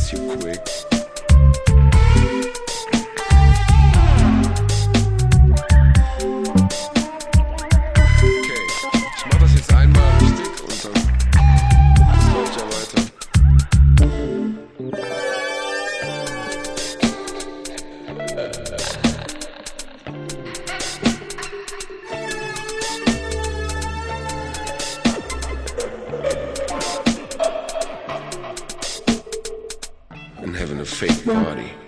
makes you quick. Okay, ich mach das jetzt einmal richtig und dann läuft ja weiter. And having a fake party.